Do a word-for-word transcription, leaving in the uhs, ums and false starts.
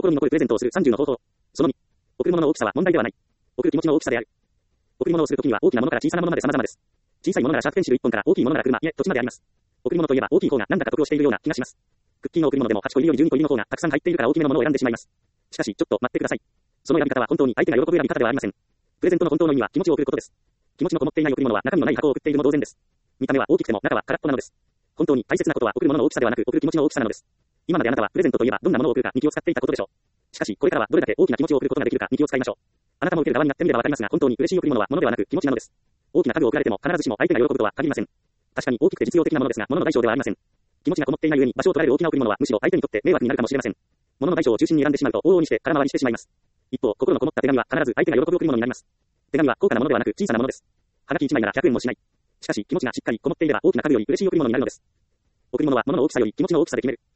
心に残るプレゼントをするさんじゅうの方法。そのに、贈るものの大きさは問題ではない。贈る気持ちの大きさである。贈り物をするときには大きなものから小さなものまで様々です。小さいものならシャープペンシルいっぽんから大きいものなら車、家、土地まであります。贈り物といえば大きい方がなんだか得をしているような気がします。クッキーの贈り物でもはちこ入りよりじゅうにこ入りの方がたくさん入っているから大きめのものを選んでしまいます。しかし、ちょっと待ってください。その選び方は本当に相手が喜ぶ選び方ではありません。プレゼントの本当の意味は気持ちを贈ることです。気持ちのこもっていない贈り物は中身のない箱を送っているも同然です。見た目は大きくても中は空っぽなのです。本当に大切なことは贈るものの大きさではなく贈る気持ちの大きさなのです。今まであなたはプレゼントといえばどんなものを贈るかに気を使っていたことでしょう。しかし、これからはどれだけ大きな気持ちを贈ることができるかに気を使いましょう。あなたも受ける側になってみればわかりますが、本当に嬉しい贈り物は物ではなく気持ちなのです。大きな家具を贈られても必ずしも相手が喜ぶとは限りません。確かに大きくて実用的なものですが、物の大小ではありません。気持ちがこもっていない上に場所を取られる大きな贈り物はむしろ相手にとって迷惑になるかもしれません。物の大小を中心に選んでしまうと往々にして空回りしてしまいます。一方、心のこもった手紙は必ず相手が喜ぶ贈り物になります。手紙は高価なものではなく小さなものです。はがきいちまいならひゃくえんもしない。しかし気持ちがしっかりこもっていれば大きな家具より嬉しい贈り物になるのです。贈り物は物の大きさより気持ちの大きさで決める。